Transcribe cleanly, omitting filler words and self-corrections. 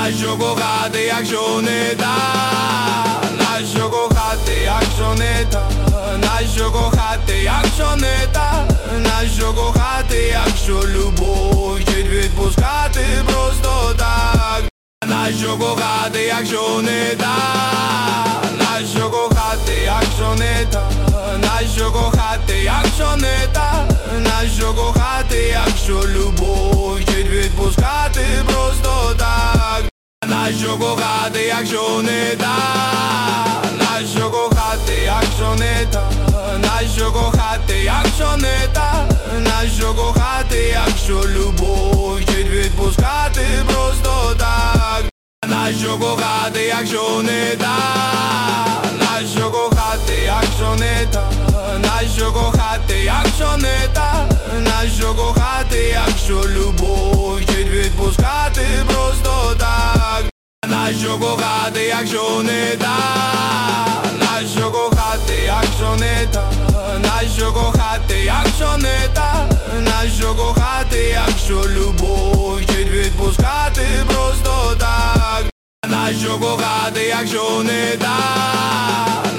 нащо кохати, якщо не так? Нащо кохати, якщо не так? Нащо кохати, якщо не так? Нащо кохати, якщо любов вчить відпускати просто так? Нащо кохати, якщо не так? Нащо кохати, якщо не так? Нащо кохати, якщо не так? Нащо кохати, якщо любов вчить відпускати просто так? Нащо кохати, якщо не так? Нащо кохати, якщо не так? Нащо кохати, якщо не так? Нащо кохати, якщо любов вчить відпускати просто так? Нащо кохати, якщо не так? Нащо кохати, якщо не так? Нащо кохати, якщо не так? Нащо кохати, якщо любов вчить відпускати просто так? Нащо кохати, якщо не так? Нащо кохати, якщо не так? Нащо кохати, якщо не так? Нащо кохати, якщо любов вчить відпускати просто так? Нащо кохати, якщо не так?